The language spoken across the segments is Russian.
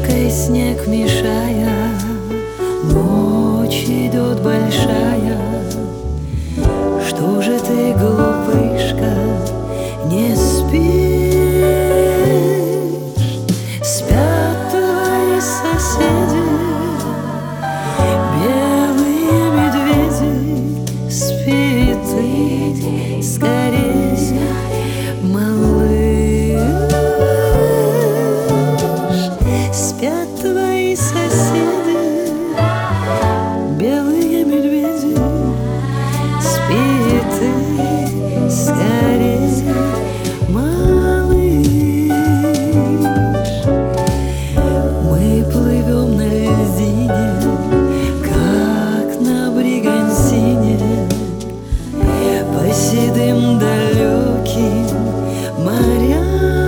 Ложкой снег мешая, ночь идет большая. Что же ты, глупышка, не спишь? Спят твои соседи, белые медведи. Спи ты скорее, малыш. Спят твои соседи, белые медведи. Спи ты скорее, малыш. Мы плывем на льдине, как на бригантине, по седым далеким морям.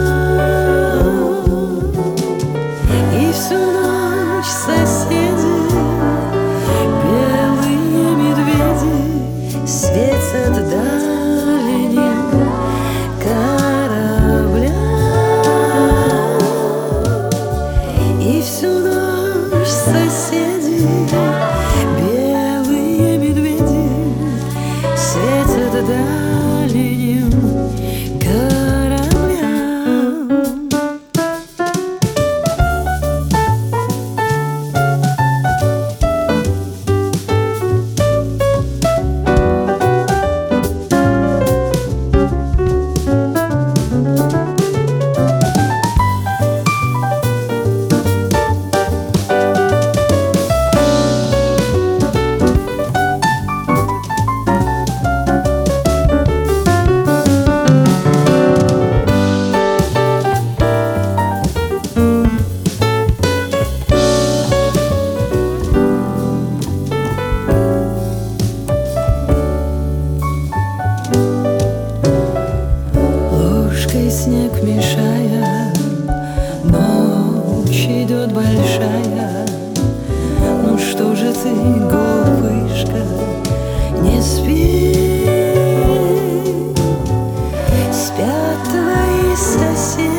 И всю ночь соседи, белые медведи, светят дальним кораблям. И всю ночь соседи, белые медведи, светят дальним кораблям. Снег мешая, ночь идет большая. Ну что же ты, глупышка, не спи? Спят твои соседи,